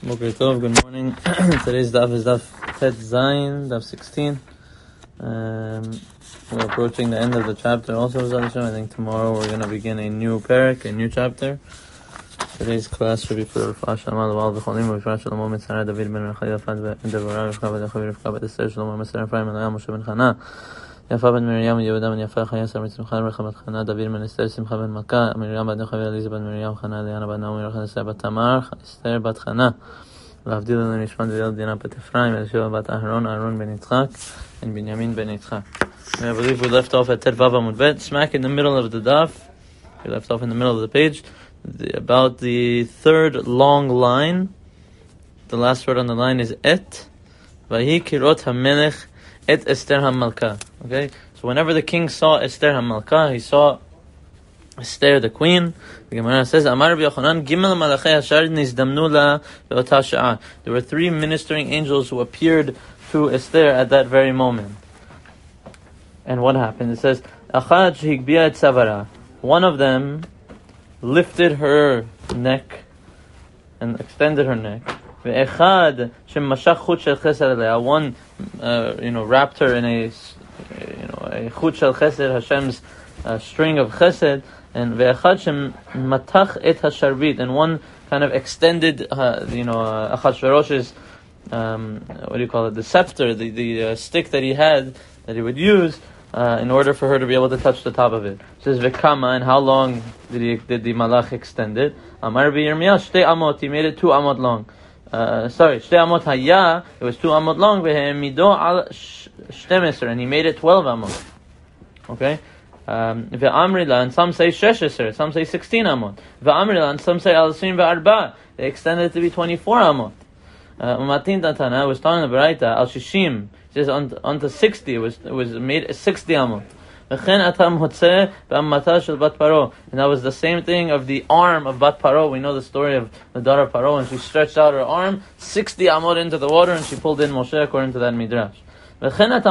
Boker Tov, good morning. Today's daf is daf Tet Zayin, daf 16. We're approaching the end of the chapter also, I think tomorrow we're going to begin a new parak, a new chapter. Today's class should be for the Rafah Shalom, the Wal V'cholim, Rafah Shalom, Mitzara, David ben Rechai, Yafad, Devorah, Rivka, V'dechavi, Rivka, V'deser, Shalom, Meser, Ephraim, Elayam, Moshe ben Chana, Yafa ben Miriam, Yehuda ben Yafa, Chaya, Samrit, Simcha, Rechamat Chana, David ben Esther, Simcha ben Makkah, Miriam ben Dechavi, Elizabeth ben Miriam, Chana, Liana ben Naomi, Rechad Esther bat Tamar, Esther bat Chana, Ravdil ben Nishman, Vidal Dina bat Ephraim, Elishua bat Aharon, Aaron ben Yitzchak, and Binyamin ben Yitzchak. I believe we left off at Tet Vav Amud Bet, smack in the middle of the daf. We left off in the middle of the page. About the third long line, the last word on the line is et. Vahi kirot hamelech et Esther hamalka. Okay, so whenever the king saw Esther hamalka, he saw Esther the queen. The Gemara says, Amar Rabbi Yochanan, Gimel malachei hashar nizdamnu la be'ota sha'ah. There were three ministering angels who appeared to Esther at that very moment. And what happened? It says, Achad shehigbia et savara. One of them lifted her neck and extended her neck. Ve'echad shemashach chut shel chesed alea. One, wrapped her in a chut shel chesed, Hashem's string of chesed. And ve'echad shematach et hasharbit. And one kind of extended, Achashverosh's, the scepter, the stick that he had, that he would use, in order for her to be able to touch the top of it. It says Vekama, and how long did the malach extend it? Amar Yirmiyah, Shtei amot, he made it 2 amot long. Shtei amot haya, it was 2 amot long, Vehemido al shtemesr, and he made it 12 amot. Okay? Ve'amrila, and some say sheshesr, some say 16 amot. Ve'amrila, and some say al-sin ve'arba, they extended it to be 24 amot. Umatin Tantana was telling the Baraita al shishim. It says onto 60. It was made 60 amot. And that was the same thing of the arm of Bat Paro. We know the story of the daughter of Paro, and she stretched out her arm 60 amot into the water, and she pulled in Moshe according to that midrash. We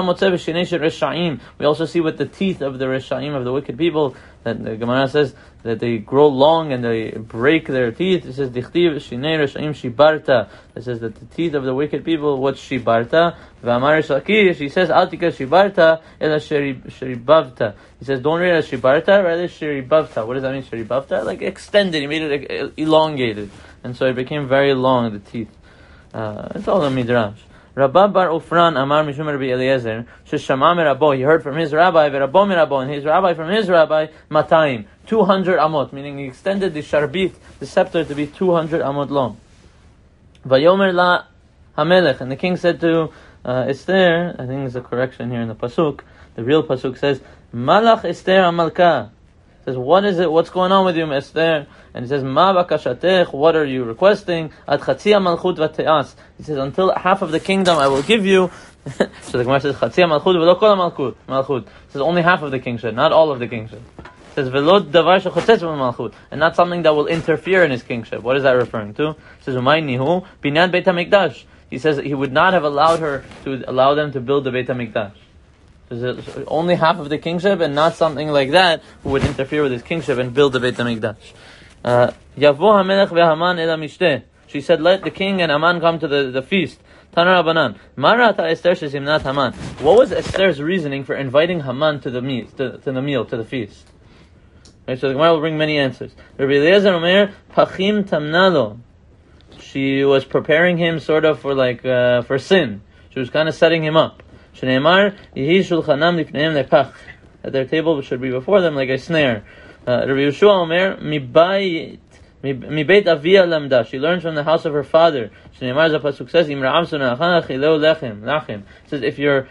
also see with the teeth of the Reshaim, of the wicked people, that the Gemara says that they grow long and they break their teeth. It says, Dichtiv Shinei Reshaim Shibarta. It says that the teeth of the wicked people, what's Shibarta? V'amar Shakir, she says, Altika Shibarta, ela Sheribavta. He says, don't read it as Shibarta, rather Sheribavta. What does that mean, Sheribavta? Like extended, he made it elongated. And so it became very long, the teeth. It's all a midrash. Rabba bar Ufran Amar Mishum Rabbi Eliezer Sheshama merabo, he heard from his rabbi, Verabo merabo, and his rabbi from his rabbi, Matayim, 200 amot, meaning he extended the sharbit, the scepter, to be 200 amot long. Vayomer la hamelech, and the king said to Esther, I think there's a correction here in the pasuk. The real pasuk says, Malach Esther Amalka. Says, what is it? What's going on with you, Esther? And he says, Ma bakashatech, what are you requesting? Ad chatzia malchut vateas. He says, until half of the kingdom I will give you. So the Gemara says, chatzia malchut v'lo kol malchut. It says, only half of the kingship, not all of the kingship. It says, v'lo davar shechotzetz malchut, and not something that will interfere in his kingship. What is that referring to? It says, Umay nihu binyan Beit HaMikdash. He says he would not have allowed them to build the Beit HaMikdash. Only half of the kingship, and not something like that who would interfere with his kingship and build the Beit HaMikdash. Yavo HaMelech ve'Haman el HaMishteh. She said, let the king and Haman come to the feast. Tanar Rabbanan. Marata Esther shezimnat Haman. What was Esther's reasoning for inviting Haman to the meal, to the feast? Right, so the Gemara will bring many answers. Rabbi Eliezer Omer, Pachim Tamnalo. She was preparing him sort of for sin. She was kind of setting him up. Shneimar Yehi Shulchanam Lifneim Lepach. That their table should be before them like a snare. Rabbi Yeshua Omer Mi Beit Avia Lamda. She learned from the house of her father. Shneimar Zapasuk says Imra'am Sunachana Chileu Lachem. It says if your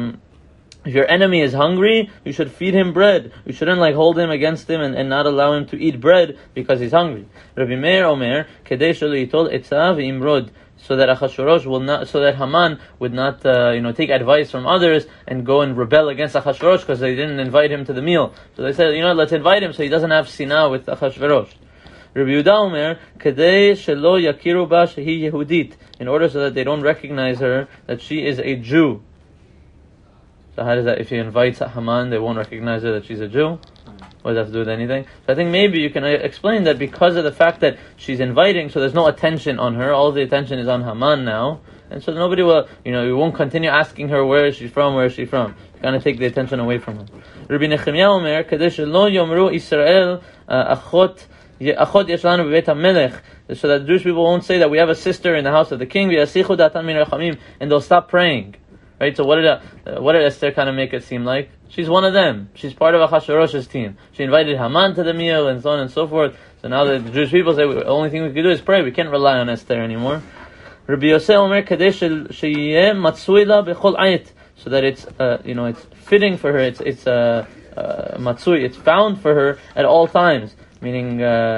enemy is hungry, you should feed him bread. You shouldn't hold him against him and not allow him to eat bread because he's hungry. Rabbi Meir Omer Kedei Shelo Yitol Etzav Imrod. So that Haman would not, take advice from others and go and rebel against Achashverosh because they didn't invite him to the meal. So they said, let's invite him so he doesn't have sinah with Achashverosh. Rabbi Yehuda Omer, Kedei shelo yakiru ba shehi Yehudit, in order so that they don't recognize her that she is a Jew. So how does that? If he invites Haman, they won't recognize her that she's a Jew. What does that have to do with anything? So I think maybe you can explain that because of the fact that she's inviting, so there's no attention on her. All the attention is on Haman now. And so nobody will, we won't continue asking her where is she from. Kind of take the attention away from her. Rabbi Nechemiah Omer, Kadesh lo yomru Israel achot yesh lanu bebeit hamelech, so that the Jewish people won't say that we have a sister in the house of the king, v'yasichu datan min rachamim, and they'll stop praying. Right? So what did Esther kind of make it seem like? She's one of them. She's part of Achashverosh's team. She invited Haman to the meal and so on and so forth. So now the Jewish people say the only thing we can do is pray. We can't rely on Esther anymore. Rabbi Yosef Omer Kadesh sheyeh matzui la bechol ayit, so that it's it's fitting for her. It's matzui. It's found for her at all times. Meaning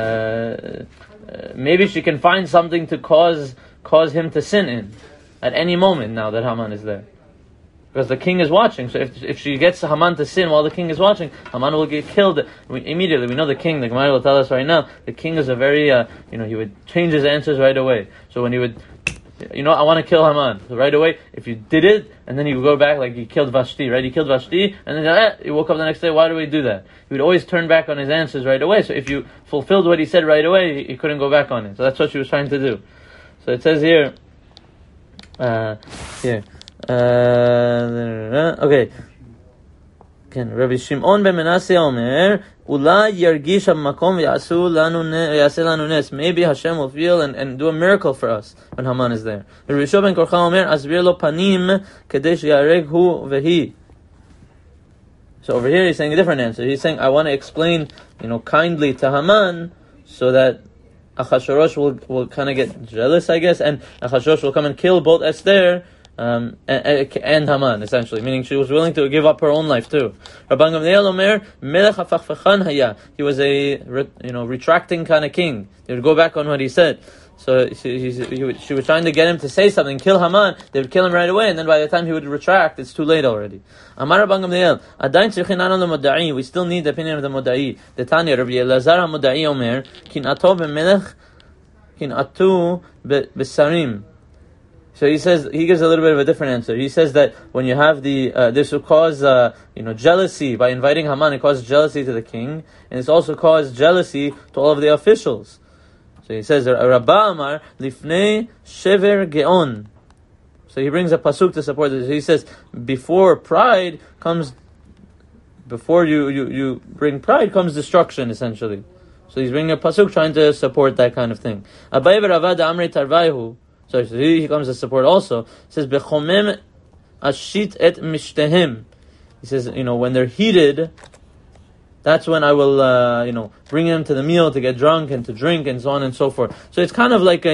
maybe she can find something to cause him to sin in at any moment now that Haman is there. Because the king is watching, so if she gets Haman to sin while the king is watching, Haman will get killed immediately. We know the king, the Gemara will tell us right now, the king is a very, he would change his answers right away. So when he would, I want to kill Haman. So right away, if you did it, and then he would go back like he killed Vashti, right? He killed Vashti, and then he woke up the next day, why do we do that? He would always turn back on his answers right away. So if you fulfilled what he said right away, he couldn't go back on it. So that's what she was trying to do. So it says here, okay. Rabbi Shimon ben Menashe Omer, Ulai yargish hamakom v'yaseh lanu nes. Maybe Hashem will feel and do a miracle for us when Haman is there. Rabbi Shimon ben Korcha Omer, Asbir lo panim kadesh yareg hu vehi. So over here he's saying a different answer. He's saying, I want to explain, kindly to Haman so that Achashverosh will kind of get jealous, I guess, and Achashverosh will come and kill both Esther and Haman, essentially, meaning she was willing to give up her own life too. Rabban Gamliel Omer, Melech hafachfachan haya. He was a retracting kind of king. He would go back on what he said. So she was trying to get him to say something, kill Haman. They would kill him right away, and then by the time he would retract, it's too late already. Amar Rabban Gamliel, Adain tzrichin anon leModai. We still need the opinion of the Modai. The Tanya, Rabbi Elazar HaModai Omer, Kin'ato b'melech, kin'atu b'sarim. So he gives a little bit of a different answer. He says that when you have this will cause, jealousy by inviting Haman. It causes jealousy to the king, and it's also caused jealousy to all of the officials. So he says, Rabba Amar lifnei shever geon. So he brings a pasuk to support this. He says, before you bring pride comes destruction, essentially. So he's bringing a pasuk trying to support that kind of thing. Abaye v'Ravad Amrei Tarvaihu. So he comes to support also. He says, Bechomem ashit et mishtehem. He says, when they're heated, that's when I will, bring them to the meal to get drunk and to drink and so on and so forth. So it's kind of like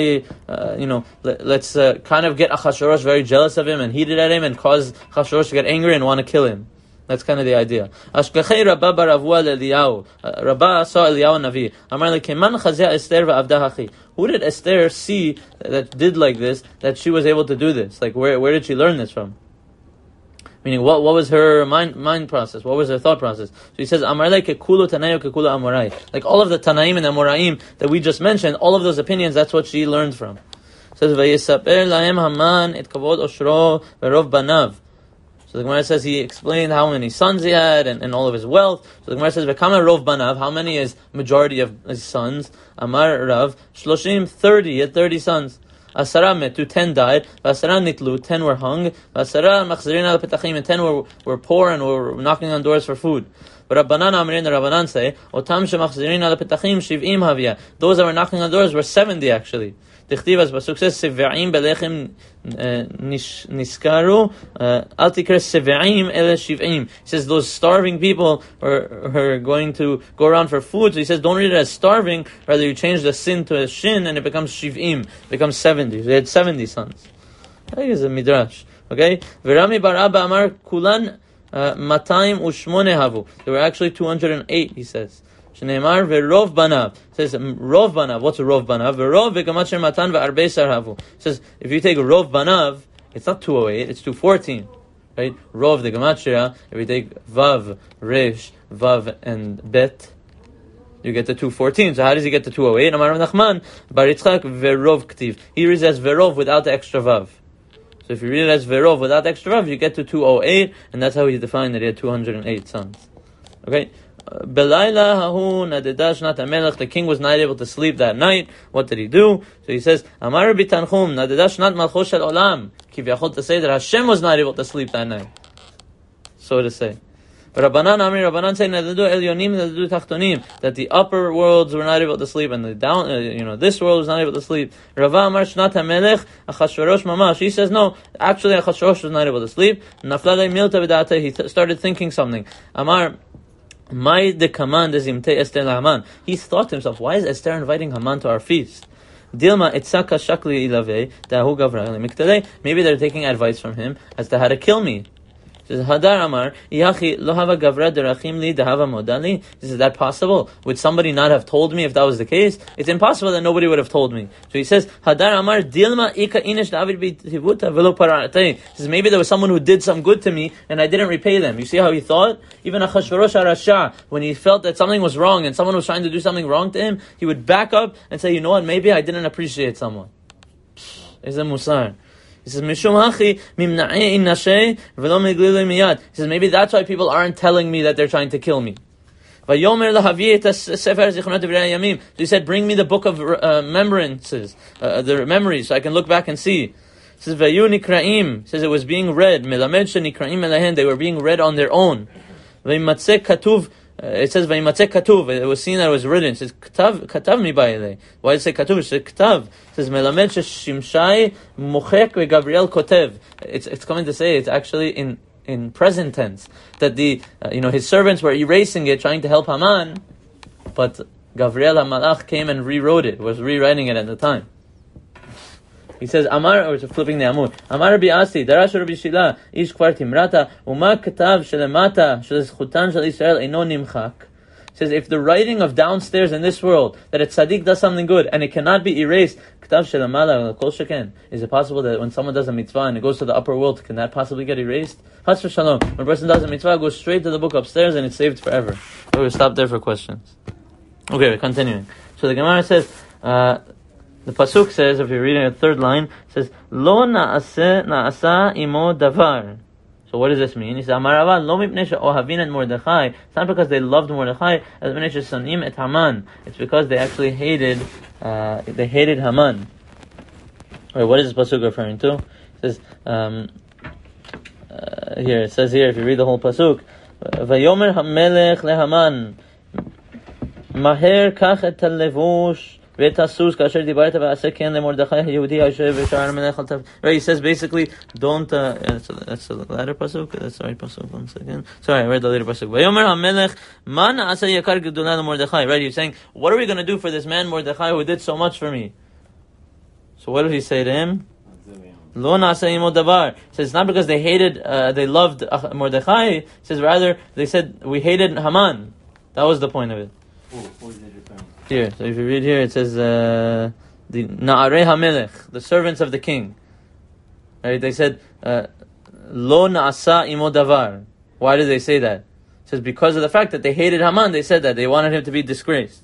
let's kind of get Achashverosh very jealous of him and heated at him and cause Achashverosh to get angry and want to kill him. That's kind of the idea. Ashkechei Rabba bar Avua Eliyahu. Rabba saw Eliyahu Navi. Amar lekeman chazeh Esther va'avda hachi. Who did Esther see that did like this, that she was able to do this? Like, where did she learn this from? Meaning, what was her mind process? What was her thought process? So he says, Amar le kekulu tanayu kekulu amorai. Like all of the Tanaim and Amoraim that we just mentioned, all of those opinions, that's what she learned from. It says, Vayisaper lahem Haman et kavod oshro v'rov banav. So the Gemara says he explained how many sons he had and all of his wealth. So the Gemara says, V'kama rov banav, how many is majority of his sons? Amar Rav, shloshim, 30, he had 30 sons. Asara metu, 10 died. Asara nitlu, 10 were hung. Asara machzirin al petachim, and 10 were poor and were knocking on doors for food. But Rabbanan Amrin, the Rabbanan say, Otam shemachzirin al petachim, shiv'im havia. Those that were knocking on doors were 70 actually. Dichtiv as pasuk says, Seve'im belechem niskaru, al tikra seve'im ele shiv'im. He says those starving people are going to go around for food. So he says, don't read it as starving, rather you change the sin to a shin and it becomes shiv'im, becomes 70. So they had 70 sons. I think it's a midrash. Okay? V'rami bar Abba amar kulan matayim ushmone havu. There were actually 208, he says. Shneimar ve'rov banav. Says rov banav. What's a rov banav? Ve'rov ve'gamatcher matan ve'arbei sarhavu. Says if you take rov banav, it's not 208, it's 214, right? Rov the gematria. If you take vav, resh, vav, and bet, you get the 214. So how does he get the 208? Amar Nachman bar Yitzchak ve'rov ktiv. He reads as ve'rov without the extra vav. So if you read it as ve'rov without extra vav, you get to 208, and that's how he defined that he had 208 sons. Okay. Belayla hahu nadeda shnat hamelech. The king was not able to sleep that night. What did he do? So he says, Amar Rabbi Tanchum nadeda shnat malchus shel olam. Kivyachol, to say that Hashem was not able to sleep that night. So to say. Rabbanan say that the upper worlds were not able to sleep, and the down, this world was not able to sleep. Rava Amar Shnat HaMelech Achashverosh Mamash. He says no, actually Achashverosh was not able to sleep. Nafladei Milta V'Da'ateh. He started thinking something. Amar Mai de Kaman de Zimte Esther LaHaman. He thought to himself, why is Esther inviting Haman to our feast? Dilma Itzaka Shakli Ilave Dahu Gavra Miktadei. Maybe they're taking advice from him as to how to kill me. Hadar Amar, Yachi Lohava Gavra Derachim Li Dahava Modali. Is that possible? Would somebody not have told me if that was the case? It's impossible that nobody would have told me. So he says, Hadar Amar Dilma Ika Inish David B'Tivuta Velo Parate. He says, maybe there was someone who did some good to me and I didn't repay them. You see how he thought? Even Achashverosh HaRasha, when he felt that something was wrong and someone was trying to do something wrong to him, he would back up and say, you know what, maybe I didn't appreciate someone. Is a musar. He says, Mishum hachi mimna'e in nashe v'lo meglilei miyad. He says, maybe that's why people aren't telling me that they're trying to kill me. Vayomer lahavi et sefer zichronot divrei hayamim. So he said, bring me the book of remembrances, the memories, so I can look back and see. He says, Vayu nikraim. He says, it was being read. Melamed shenikraim elehen. They were being read on their own. Vayimatzeh katuv. It says Vayimatzeh katuv. It was seen that it was written. It says katav mi ba'ilei. Why does it say katuv? It says katav. It says melamed sheshimshai mochek veGavriel kotev. It's coming to say it's actually in present tense that the his servants were erasing it, trying to help Haman, but Gavriel HaMalach came and rewrote it. Was rewriting it at the time. He says, Amar, or flipping the Amur, Amar Rabbi Asi, Darash Rabbi Shila, Ish Kvar Timrata, Uma Katav Shelemata, Sheleschutan Shel Yisrael Eino Nimchak. He says, if the writing of downstairs in this world, that a tzaddik does something good, and it cannot be erased, Katav Shelemala, Kol Sheken, is it possible that when someone does a mitzvah and it goes to the upper world, can that possibly get erased? Chas v'shalom, when a person does a mitzvah, it goes straight to the book upstairs and it's saved forever. We'll stop there for questions. Okay, we're continuing. So the Gemara says, the pasuk says, if you're reading the third line, it says, Lo na'asa imo davar. So what does this mean? He says, Amarava lo mipnei she'ohavin et Mordechai. It's not because they loved Mordechai, as mipnei she'sanim et Haman. It's because they actually hated Haman. Wait, what is this pasuk referring to? It says, if you read the whole pasuk, Vayomer hamelech leHaman, Maher kach et halevush, Right, he says basically, don't, that's the latter pasuk, that's the right pasuk, one second. Sorry, I read the later pasuk. Right, he's saying, what are we going to do for this man Mordechai who did so much for me? So what did he say to him? Lo na'aseh imo davar. He says, it's not because they loved Mordechai, he says rather, they said, we hated Haman. That was the point of it. Here, so if you read here, it says the Na'arei HaMelech, the servants of the king. Right? They said Lo na'asa imo davar. Why did they say that? It says because of the fact that they hated Haman. They said that they wanted him to be disgraced.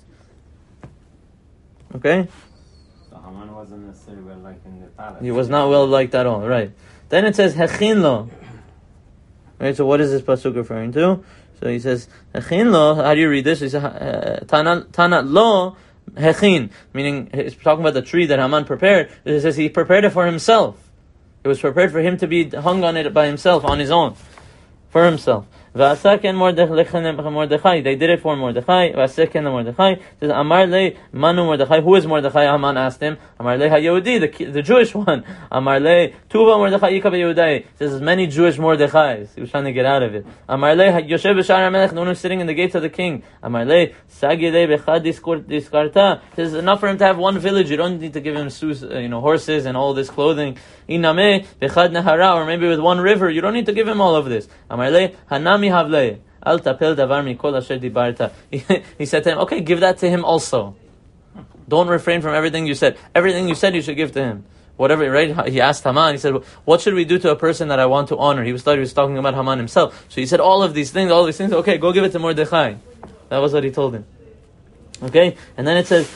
Okay. So Haman wasn't necessarily well liked in the palace. He was not well liked at all. Right. Then it says Hechin lo. Right. So what is this pasuk referring to? So he says, Hechin lo, how do you read this? He says, Tana lo hechin, meaning it's talking about the tree that Haman prepared. It says he prepared it for himself. It was prepared for him to be hung on it by himself, on his own, for himself. V'asaken Mordechai. They did it for Mordechai. V'asaken Mordechai. Says Amar le Manu Mordechai. Who is Mordechai? Haman asked him. Amar le HaYehudi, the Jewish one. Amar le Tuva Mordechai Yika b'Yehudai. Says there's many Jewish Mordechais. He was trying to get out of it. Amar le Yoshev b'Shar HaMelech. The one who's sitting in the gates of the king. Amar le Sagi le Bechad Diskarta. Says enough for him to have one village. You don't need to give him horses and all this clothing. Iname Bechad Nahara, or maybe with one river. You don't need to give him all of this. Amar le Hanami Havle. Al tapel davar mikol asher dibarta. He said to him, okay, give that to him also. Don't refrain from everything you said. Everything you said, you should give to him. Whatever, right? He asked Haman, he said, what should we do to a person that I want to honor? He thought he was talking about Haman himself. So he said, all these things. Okay, go give it to Mordechai. That was what he told him. Okay? And then it says,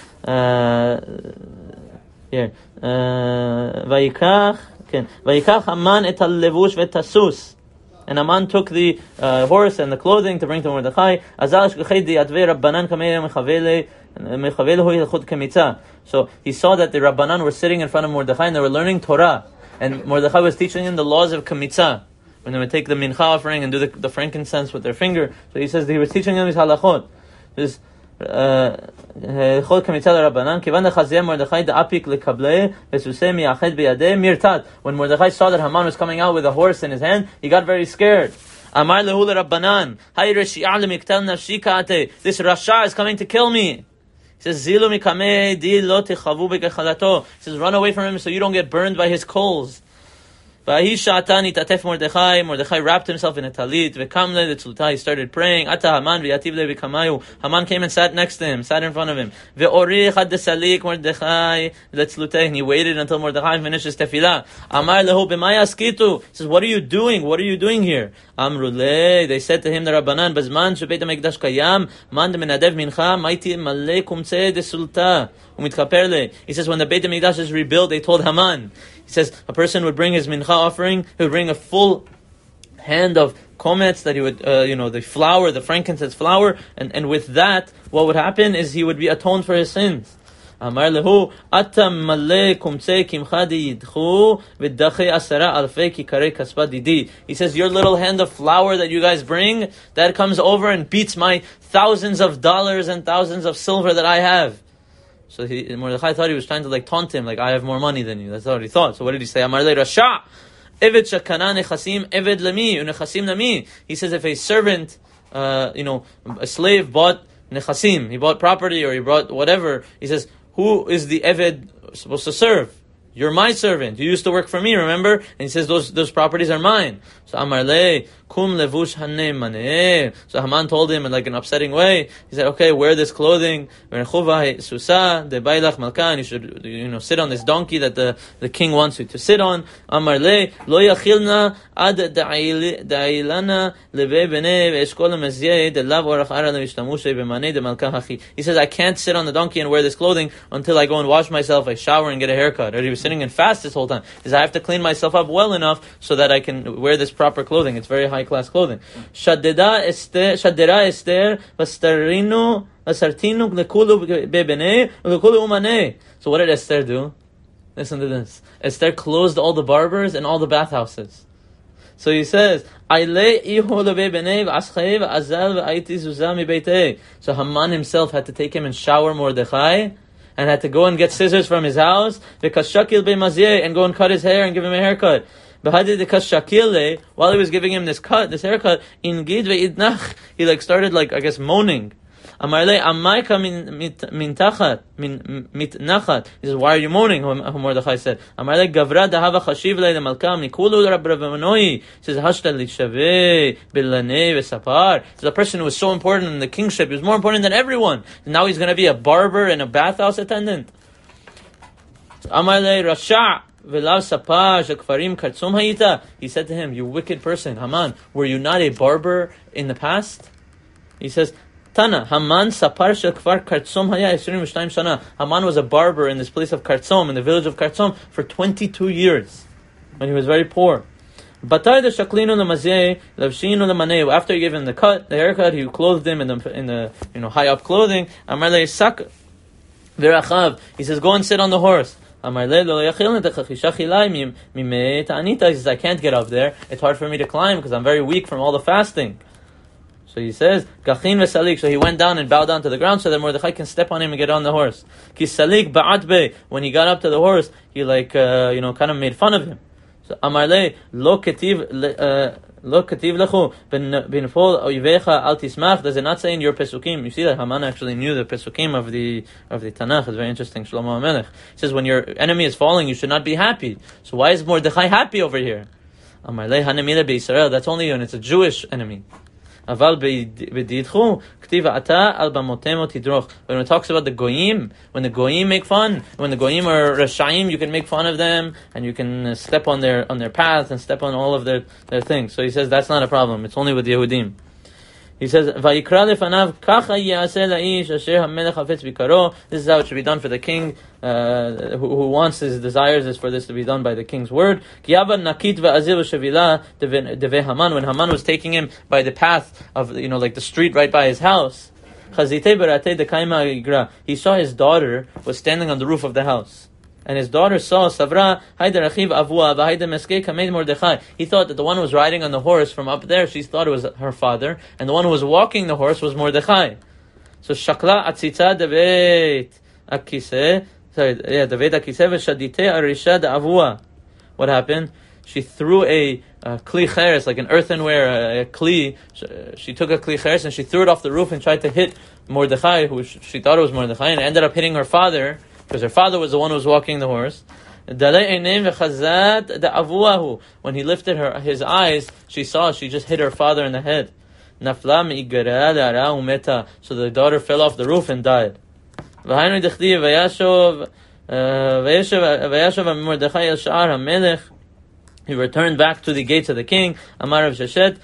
here, Vayikach Haman et halevush v'tasus. and Haman took the horse and the clothing to bring to Mordechai. So he saw that the Rabbanan were sitting in front of Mordechai and they were learning Torah. And Mordechai was teaching them the laws of Kamitzah, when they would take the mincha offering and do the frankincense with their finger. So he says he was teaching them his halachot. This when Mordechai saw that Haman was coming out with a horse in his hand, he got very scared. Amar lehu l'Rabbanan, this Rasha is coming to kill me. He says, Zilu mikame di lo tichavu b'kechalato. He says, run away from him so you don't get burned by his coals. Mordechai wrapped himself in a talit. He started praying. Haman came and sat next to him, sat in front of him. And he waited until Mordechai finished his tefillah. He says, what are you doing? What are you doing here? They said to him, the Rabbanan, he says, when the Beit HaMikdash is rebuilt, they told Haman. He says, a person would bring his mincha offering, he would bring a full hand of komets that he would, the flour, the frankincense flour, and with that, what would happen is he would be atoned for his sins. Amar lehu, atam malay kumtse kimchadi yidchu v'dache asara alfei kikare kaspa didi. He says, your little hand of flour that you guys bring, that comes over and beats my thousands of dollars and thousands of silver that I have. So Mordechai thought he was trying to taunt him, I have more money than you. That's what he thought. So what did he say? Amar le Rasha, Eved shakana nechasim, Eved lemi, unechasim lami. He says if a servant, a slave bought nechasim, he bought property or he bought whatever, he says, who is the Eved supposed to serve? You're my servant. You used to work for me, remember? And he says, those properties are mine. So Amar le, kum levush haneh maneh. So Haman told him in an upsetting way. He said, okay, wear this clothing. Susa de bailach malkan. You should, sit on this donkey that the king wants you to sit on. Amar le, lo yachilna ad da'ilana leve bene ve'eshkol mezyeh de lav orach ara le'ishtamushe b'maneh de malkan hachi. He says, I can't sit on the donkey and wear this clothing until I go and wash myself, I shower and get a haircut. Or he was sitting and fast this whole time. He says, I have to clean myself up well enough so that I can wear this proper clothing. It's very high class clothing. Shadera Esther vastarinu lekulu bebene lekulu umane. So what did Esther do? Listen to this. Esther closed all the barbers and all the bathhouses. So he says, so Haman himself had to take him and shower Mordechai, and had to go and get scissors from his house, and go and cut his hair and give him a haircut. While he was giving him this haircut, he started moaning. He says, why are you moaning? Mordechai said. He says, a person who was so important in the kingship, he was more important than everyone. Now he's going to be a barber and a bathhouse attendant. He said to him, you wicked person, Haman, were you not a barber in the past? He says, Tana, Haman sapar shel kfar Kartzom haya 22 shana. Haman was a barber in this place of Kartzom, in the village of Kartzom, for 22 years, when he was very poor. After he gave him the haircut, he clothed him in the high up clothing. He says, go and sit on the horse. He says, I can't get up there. It's hard for me to climb because I'm very weak from all the fasting. So he says, Gachin v'salik. So he went down and bowed down to the ground so that Mordechai can step on him and get on the horse. Ki salik ba'atbe. When he got up to the horse, he kind of made fun of him. So Amarle lo ketiv lechu b'nefol oivecha al tismach. Does it not say in your pesukim? You see that Haman actually knew the pesukim of the Tanakh. It's very interesting. Shlomo HaMelech. He says, when your enemy is falling, you should not be happy. So why is Mordechai happy over here? Amarle hanemile beYisrael. That's only when it's a Jewish enemy. When it talks about the goyim, when the goyim make fun, when the goyim are rashaim, you can make fun of them and you can step on their path and step on all of their things. So he says that's not a problem. It's only with Yehudim. He says, "Vayikra lefanav kacha yaseh la'ish asher hamelech hafetz bikaro." This is how it should be done for the king who wants his desires is for this to be done by the king's word. Ki avad nakit ve'azil v'shavila deve Haman. When Haman was taking him by the path of like the street right by his house, chazitei beratei dekaima igra. He saw his daughter was standing on the roof of the house. And his daughter saw Savra Haida Rachiv Avua Vahaida Meske Kamed Mordechai. He thought that the one who was riding on the horse from up there, she thought it was her father, and the one who was walking the horse was Mordechai. So Shakla Atzitza Devet Akise, Devet Akise Veshadite Arisha Avua. What happened? She threw a kli cheres, like an earthenware, a kli. She took a kli cheres and she threw it off the roof and tried to hit Mordechai, who she thought it was Mordechai, and ended up hitting her father, because her father was the one who was walking the horse. When he lifted his eyes, she just hit her father in the head. So the daughter fell off the roof and died. He returned back to the gates of the king. Amar Sheshet,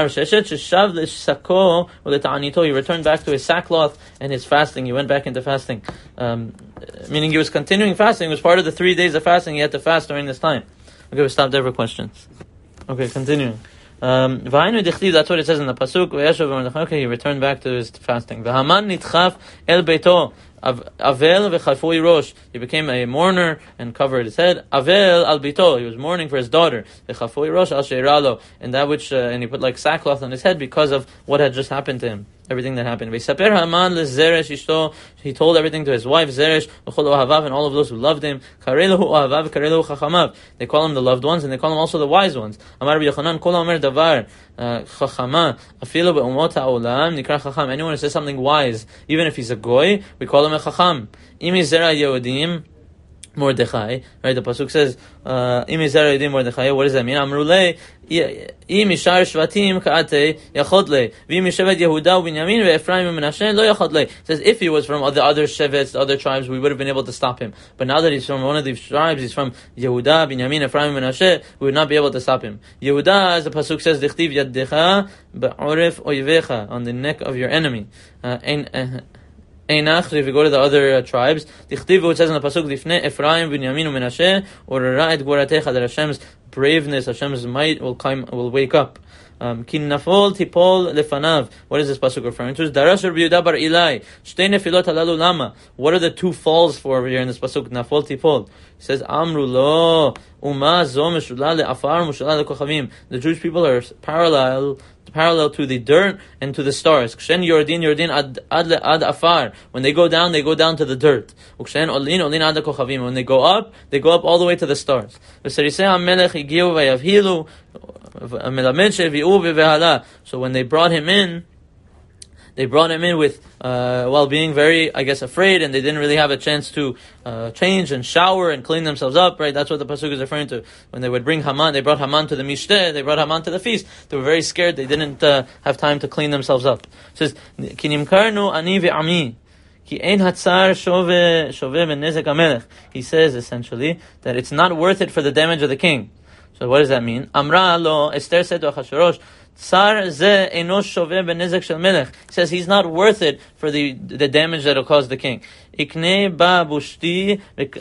he returned back to his sackcloth and his fasting. He went back into fasting. Meaning he was continuing fasting. It was part of the 3 days of fasting. He had to fast during this time. Okay, we'll stop there for questions. Okay, continuing. That's what it says in the pasuk. Okay, he returned back to his fasting. Avel v'chafui rosh. He became a mourner and covered his head. Avel al bito. He was mourning for his daughter. V'chafui rosh al sheiralo. And that which, and he put like sackcloth on his head because of what had just happened to him. Everything that happened. V'saper Haman lezeresh ishto. He told everything to his wife Zeresh, v'chol ohavav, and all of those who loved him. Karelahu ohavav, karelahu chachamav. They call him the loved ones, and they call him also the wise ones. Amar Rabbi Yochanan, kol omer davar chachama afilu be'umot ha'olam nikra chacham. Anyone who says something wise, even if he's a goy, we call him a chacham. Imi zera Yehudim Mordechai, right? The pasuk says, "Imi zera Yehudim Mordechai." What does that mean? Amrulei imishar shvatim kaate yachodle v'imishavad Yehuda u'Binyamin ve'Ephraim u'Menashe lo yachodle. It says if he was from the other shevets, the other tribes, we would have been able to stop him. But now that he's from one of these tribes, he's from Yehuda, Binyamin, Ephraim, Menashe, we would not be able to stop him. Yehuda, as the pasuk says, "Dichtiv yaddecha be'oref oivecha," on the neck of your enemy. Einach, so if you go to the other tribes, Dichtiv, it says in the pasuk, Difne Ephraim, Binyamin, Menashe, or Ra'ed Gvoratecha, that Hashem's braveness, Hashem's might will wake up. Kin nafol tipol lefanav. What is this pasuk referring to? Darash Rabbi Yehuda bar Ilai. Shtei nefilot halalu lama. What are the two falls for over here in this pasuk? Nafol tipol. He says, Amru lo uma zo meshula le'afar meshula le'kochavim. The Jewish people are parallel to the dirt and to the stars. Kshen yordin ad afar. When they go down to the dirt. Ukshen olin ad kochavim. When they go up all the way to the stars. V'serisei hamelech higiu v'yavhilu. So when they brought him in with while being very, I guess, afraid, and they didn't really have a chance to change and shower and clean themselves up, right? That's what the pasuk is referring to. When they would bring Haman, they brought Haman to the mishteh, they brought Haman to the feast. They were very scared. They didn't have time to clean themselves up. It says, Ki nimkarnu ani ve'ami. He says essentially that it's not worth it for the damage of the king. So what does that mean? Amra lo, Esther said to Achashverosh, Tsar ze enosh shoveh benezek shel melech. He says he's not worth it for the damage that will cause the king. Iknei ba bushti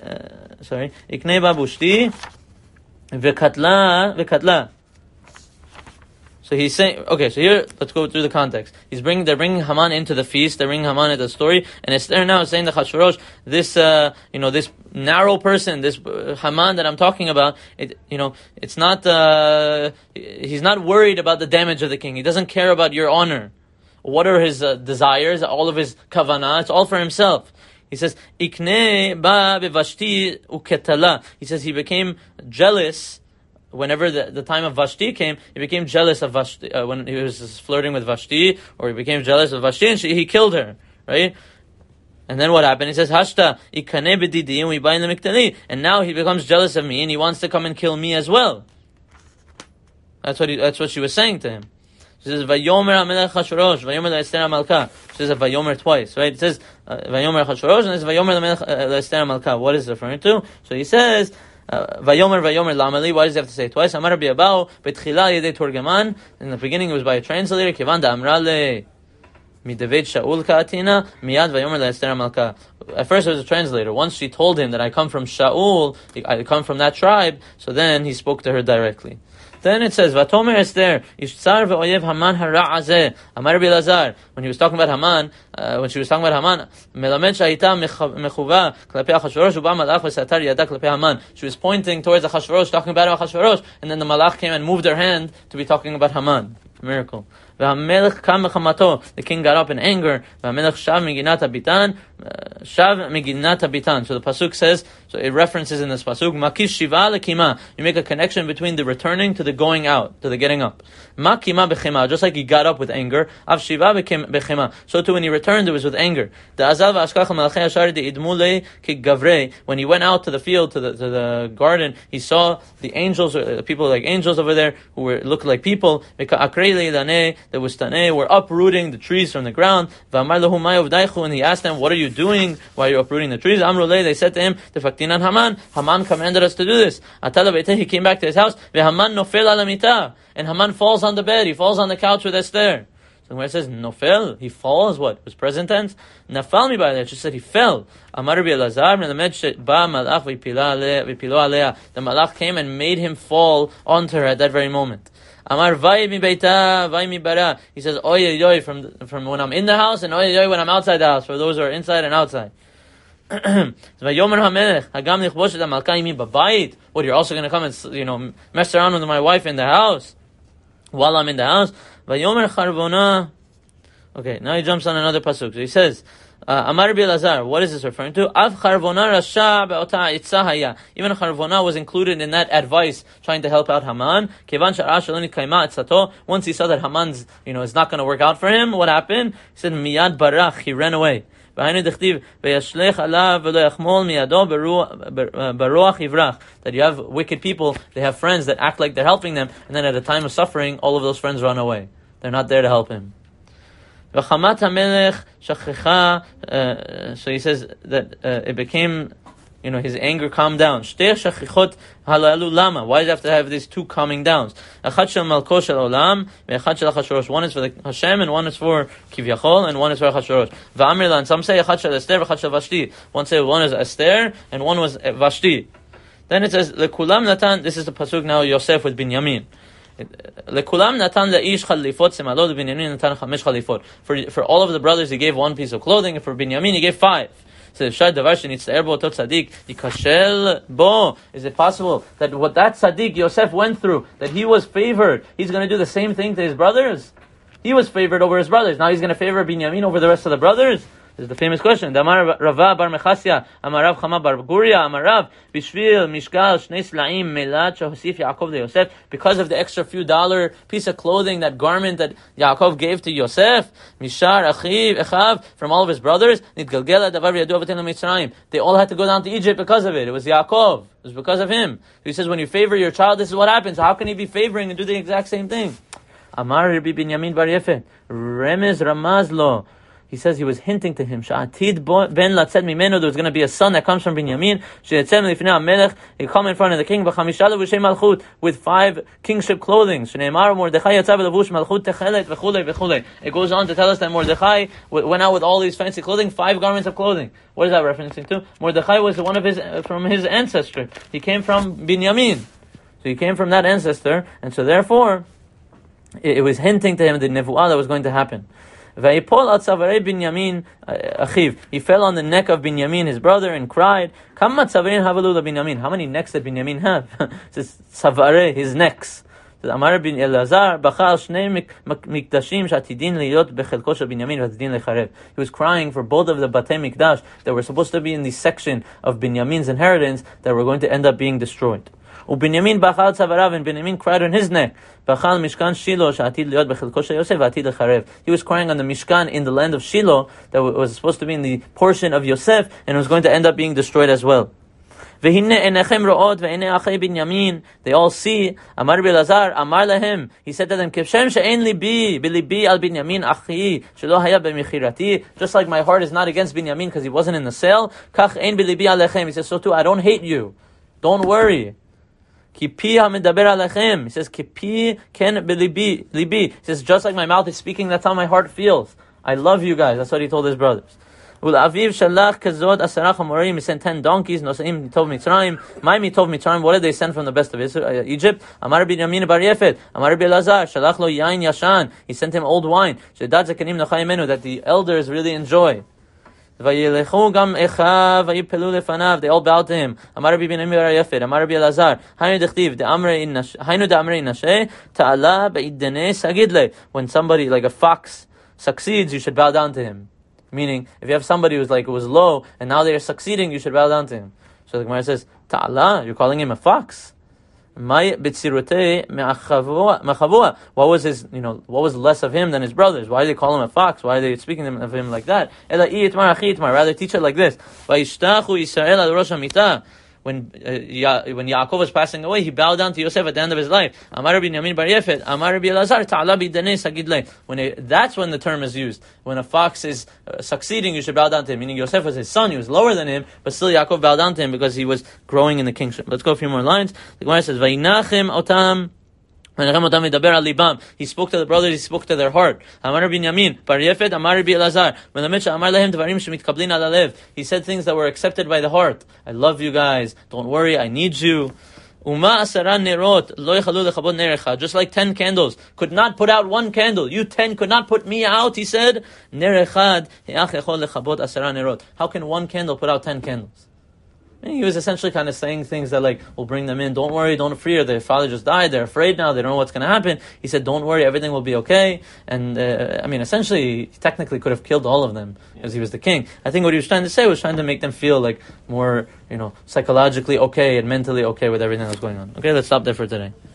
vekatla. So he's saying, okay, so here, let's go through the context. They're bringing Haman into the feast, they're bringing Haman into the story, and Esther now is saying to Achashverosh, this narrow person, this Haman that I'm talking about, it's not, he's not worried about the damage of the king. He doesn't care about your honor. What are his desires, all of his kavanah, it's all for himself. He says, Ikne ba bevashti uketala. He says he became jealous. Whenever the time of Vashti came, he became jealous of Vashti, when he was flirting with Vashti, or he became jealous of Vashti, and he killed her, right? And then what happened? He says, Hashta, ikane b'didi, and we bind the miktali. And now he becomes jealous of me, and he wants to come and kill me as well. That's what she was saying to him. She says, Vayomer HaMelech Hashverosh, Vayomer Esther HaMalka. She says Vayomer twice, right? It says Vayomer Hashverosh, and it's Vayomer Esther HaMalka. What is it referring to? So he says, Vayomer lamali. Why does he have to say it twice? Amar Rabbi Abahu betchila yedei turgeman. In the beginning, it was by a translator. Kivan da amrale midavid Shaul ka'atina miyad vayomer le'Esther Malka. At first, it was a translator. Once she told him that I come from Shaul, I come from that tribe. So then he spoke to her directly. Then it says, "Vatomer Esther ishtzar ve'oyev Haman hara'azeh." Amar Rabbi Elazar, when he was talking about Haman, melamed shahita mechuva klapi Achashverosh uba malach v'satar yada klapi Haman. She was pointing towards Achashverosh, talking about Achashverosh, and then the malach came and moved her hand to be talking about Haman. Miracle. The king got up in anger. Shav Meginat Habitan. So the pasuk says, so it references in this pasuk, Makish Shiva Lekima. You make a connection between the returning to the going out, to the getting up. Makima Bechema, just like he got up with anger. Av Shiva Bechema. So too when he returned, it was with anger. When he went out to the field, to the garden, he saw the angels, people like angels over there, who looked like people. There was Taneh, were uprooting the trees from the ground. And he asked them, what are you doing? Why are you uprooting the trees? They said to him, Haman commanded us to do this. He came back to his house, and Haman falls on the bed, he falls on the couch with Esther. So when it says nofel, he falls, what? It was present tense? Nafal mi ba'aleh, just said he fell. Amar Rabbi Elazar, the malach came and made him fall onto her at that very moment. Amar vay mi beita, vay mi bara. He says, oy oy, from when I'm in the house, and oy oy when I'm outside the house, for those who are inside and outside. What, you're also going to come and, mess around with my wife in the house? While I'm in the house? Okay, now he jumps on another pasuk. So he says, Amar Rabbi Elazar, what is this referring to? Even Charvona was included in that advice, trying to help out Haman. Once he saw that Haman's, is not going to work out for him, what happened? He said, Miyad barach, he ran away. That you have wicked people, they have friends that act like they're helping them, and then at a time of suffering, all of those friends run away. They're not there to help him. So he says that it became, his anger calmed down. Why does it have to have these two calming downs? One is for the Hashem, and one is for Kivyachol, and one is for Achashverosh. And some say one say one is Esther, and one was Vashti. Then it says, Lekulam Natan, this is the pasuk now, Yosef with Binyamin. Lekulam Natan la'ish chalifot semalo leBinyamin Natan chamesh chalifot. For all of the brothers, he gave one piece of clothing, and for Binyamin, he gave 5. So Shad Davar Shenitztaer Bo Tot Tzaddik Yikashel Bo. Is it possible that what that Tzaddik Yosef went through, that he was favored, he's going to do the same thing to his brothers? He was favored over his brothers. Now he's going to favor Binyamin over the rest of the brothers? This is the famous question. Damar Rava bar Mechasya, Amarav Chama bar Guria, Amarav Bishvil Mishkal Shnei Slaim Melat Shehosif Yaakov leYosef. Because of the extra few dollar piece of clothing, that garment that Yaakov gave to Yosef, Mishar Echav, from all of his brothers, Nitgalgela Davar Yadu Avatin LeMitzrayim. They all had to go down to Egypt because of it. It was Yaakov. It was because of him. He says, when you favor your child, this is what happens. How can he be favoring and do the exact same thing? Amar Rabbi Binyamin bar Yefe, Remez Ramazlo. He says he was hinting to him, Sha'atid ben latzed mimeno, there was going to be a son that comes from Binyamin, she'etzem lifnei HaMelech, he come in front of the king, v'chamisha levushay malchut, with 5 kingship clothing, she'ne'emar Mordechai yatzav levush malchut techelet v'chulei v'chulei. It goes on to tell us that Mordechai went out with all these fancy clothing, 5 garments of clothing. What is that referencing to? Mordechai was one of his, from his ancestor. He came from Binyamin. So he came from that ancestor, and so therefore, it was hinting to him the nevuah that was going to happen. He fell on the neck of Binyamin, his brother, and cried. How many necks did Binyamin have? It says Savare, his necks. Amar bin Elazar, he was crying for both of the Batei Mikdash that were supposed to be in the section of Binyamin's inheritance that were going to end up being destroyed. Ubinyamin bachal tzavarav, and Binyamin cried on his neck. Bachal mishkan Shiloh she'atid liot bechelko shel Yosef v'atid lecharev. He was crying on the mishkan in the land of Shiloh that was supposed to be in the portion of Yosef, and it was going to end up being destroyed as well. V'hinne enechem ro'ot ve'ene achei Binyamin. They all see. Amar Elazar, Amar lahem. He said to them, Kivshem she'en libi bilibi al Binyamin achi shelo haya b'michirati. Just like my heart is not against Binyamin because he wasn't in the sale. Kach ein bilibi alechem. He says, so too I don't hate you, Don't worry. Ki pi hamidaber alechem. He says, Ki pi ken belibi. He says, just like my mouth is speaking, that's how my heart feels. I love you guys. That's what he told his brothers. Aviv shalach kazod asarach hamorim. He sent 10 donkeys. Nosaim mitov Mitzrayim. My mitov Mitzrayim. What did they send from the best of Egypt? Amar Binyamin bar Yefet. Amar Elazar. Shalach lo yain yashan. He sent him old wine. Shedad zekanim nachayimenu, that the elders really enjoy. Vayelechu gam echa vayipelu lefanav. They all bowed to him. Amar Binyamin bar Yefet. Amar Elazar. Hainu dechtiv de'amrei in nashe ta'ala be'idene sagidle. When somebody like a fox succeeds, you should bow down to him. Meaning, if you have somebody who's like, was low, and now they are succeeding, you should bow down to him. So the Gemara says, Ta'ala, you're calling him a fox. What was his, what was less of him than his brothers? Why do they call him a fox? Why are they speaking of him like that? Rather teach it like this. When Yaakov was passing away, he bowed down to Yosef at the end of his life. Amar Binyamin bar Yefet, Amar Elazar, Ta'ala b'idnei sagidlei. That's when the term is used. When a fox is succeeding, you should bow down to him. Meaning Yosef was his son, he was lower than him, but still Yaakov bowed down to him because he was growing in the kingship. Let's go a few more lines. The Gemara says, Vayinachem otam. He spoke to the brothers, he spoke to their heart. Amar Binyamin bar Yefet, Amar Elazar. He said things that were accepted by the heart. I love you guys. Don't worry, I need you. Just like 10 candles could not put out one candle. You 10 could not put me out, he said. How can one candle put out 10 candles? He was essentially kind of saying things that will bring them in. Don't worry, don't fear. Their father just died. They're afraid now. They don't know what's going to happen. He said, don't worry, everything will be okay. And, essentially, he technically could have killed all of them because he was the king. I think what he was trying to say was trying to make them feel more, psychologically okay and mentally okay with everything that was going on. Okay, let's stop there for today.